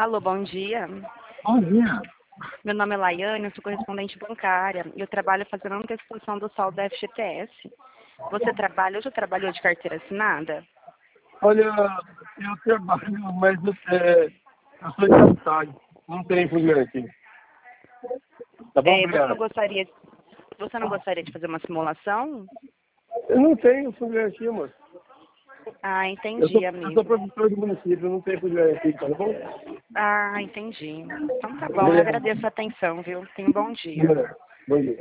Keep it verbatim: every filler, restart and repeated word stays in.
Alô, bom dia. Bom dia. Meu nome é Laiane, eu sou correspondente bancária e eu trabalho fazendo a antecipação do saldo da F G T S. Você trabalha, hoje trabalhou de carteira assinada? Olha, eu trabalho, mas é, eu sou de capital, não tenho problema aqui. Tá bom, É, você obrigado. não gostaria, você não gostaria de fazer uma simulação? Eu não tenho problema aqui, moço. Ah, Eu entendi, sou, eu sou amigo. professor do município, eu não tenho problema aqui, tá bom? Ah, entendi. Então tá bom, eu Obrigado. agradeço a atenção, viu? Tenha um bom dia. Obrigado. Bom dia.